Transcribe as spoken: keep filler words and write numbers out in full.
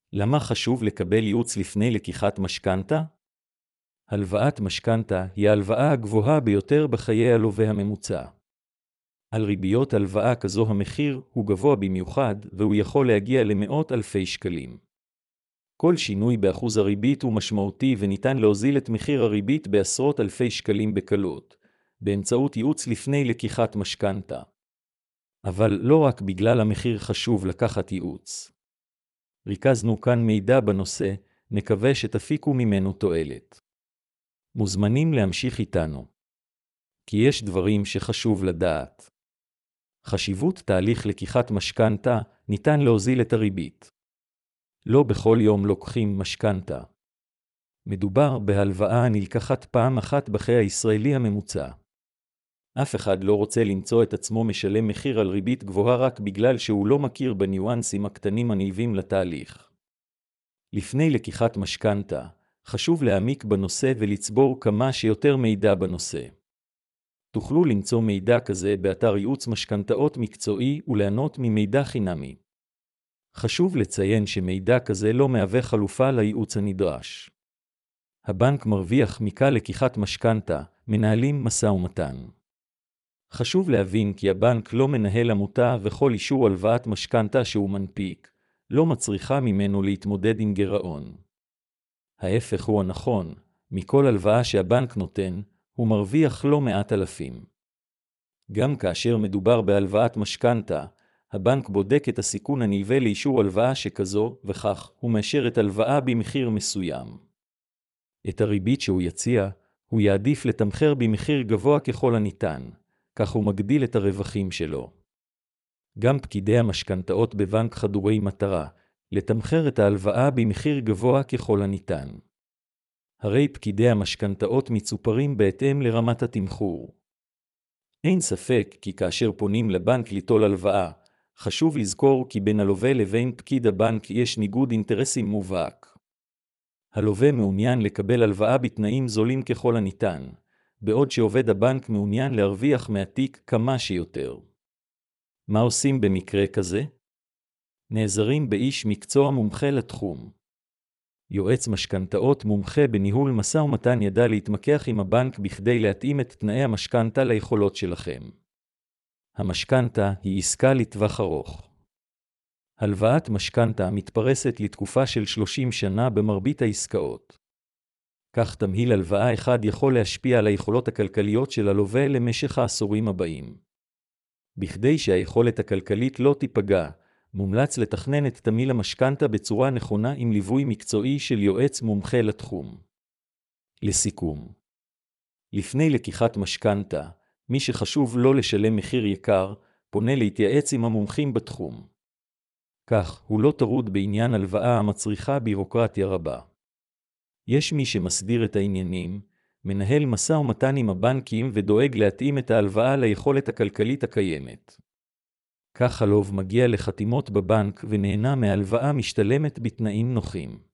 למה חשוב לקבל ייעוץ לפני לקיחת משכנתה? הלוואת משכנתה היא ההלוואה הגבוהה ביותר בחיי הלווה הממוצע. על ריביות הלוואה כזו המחיר הוא גבוה במיוחד, והוא יכול להגיע למאות אלפי שקלים. כל שינוי באחוז הריבית הוא משמעותי וניתן להוזיל את מחיר הריבית בעשרות אלפי שקלים בקלות, באמצעות ייעוץ לפני לקיחת משכנתה. אבל לא רק בגלל המחיר חשוב לקחת ייעוץ. ריכזנו כאן מידע בנושא, נקווה שתפיקו ממנו תועלת. מוזמנים להמשיך איתנו. כי יש דברים שחשוב לדעת. חשיבות תהליך לקיחת משכנתה ניתן להוזיל את הריבית. לא בכל יום לוקחים משכנתה. מדובר בהלוואה הנלקחת פעם אחת בחיי הישראלי הממוצע. אף אחד לא רוצה למצוא את עצמו משלם מחיר על ריבית גבוהה רק בגלל שהוא לא מכיר בניואנסים הקטנים הנלווים לתהליך. לפני לקיחת משכנתה, חשוב להעמיק בנושא ולצבור כמה שיותר מידע בנושא. תוכלו למצוא מידע כזה באתר ייעוץ משכנתאות מקצועי וליהנות ממידע חינמי. חשוב לציין שמידע כזה לא מהווה חלופה לייעוץ הנדרש. הבנק מרוויח מכך לקיחת משכנתה, מנהלים משא ומתן. חשוב להבין כי הבנק לא מנהל עמותה וכל אישור הלוואת משכנתה שהוא מנפיק, לא מצריכה ממנו להתמודד עם גירעון. ההפך הוא הנכון, מכל הלוואה שהבנק נותן, הוא מרוויח לא מעט אלפים. גם כאשר מדובר בהלוואת משכנתה, הבנק בודק את הסיכון הנלווה לאישור הלוואה שכזו, וכך הוא מאשר את הלוואה במחיר מסוים. את הריבית שהוא יציע, הוא יעדיף לתמחר במחיר גבוה ככל הניתן, כך הוא מגדיל את הרווחים שלו. גם פקידי המשכנתאות בבנק חדורי מטרה, לתמחר את ההלוואה במחיר גבוה ככל הניתן. הרי פקידי המשכנתאות מצופרים בהתאם לרמת התמחור. אין ספק כי כאשר פונים לבנק ליטול הלוואה, חשוב לזכור כי בין הלווה לבין פקיד הבנק יש ניגוד אינטרסים מובהק. הלווה מעוניין לקבל הלוואה בתנאים זולים ככל הניתן, בעוד שעובד הבנק מעוניין להרוויח מהתיק כמה שיותר. מה עושים במקרה כזה? נעזרים באיש מקצוע מומחה לתחום. יועץ משכנתאות מומחה בניהול משא ומתן ידע להתמקח עם הבנק בכדי להתאים את תנאי המשכנתה ליכולות שלכם. המשכנתה היא עסקה לטווח ארוך. הלוואת משכנתה מתפרסת לתקופה של שלושים שנה במרבית העסקאות. כך תמהיל הלוואה אחד יכול להשפיע על היכולות הכלכליות של הלווה למשך העשורים הבאים. בכדי שהיכולת הכלכלית לא תיפגע, מומלץ לתכנן את תמהיל המשכנתה בצורה נכונה עם ליווי מקצועי של יועץ מומחה לתחום. לסיכום, לפני לקיחת משכנתה, מי שחשוב לא לשלם מחיר יקר, פונה להתייעץ עם המומחים בתחום. כך הוא לא טרוד בעניין הלוואה המצריכה בירוקרטיה רבה. יש מי שמסדיר את העניינים, מנהל משא ומתן עם הבנקים ודואג להתאים את ההלוואה ליכולת הכלכלית הקיימת. כך הלווה מגיע לחתימות בבנק ונהנה מהלוואה משתלמת בתנאים נוחים.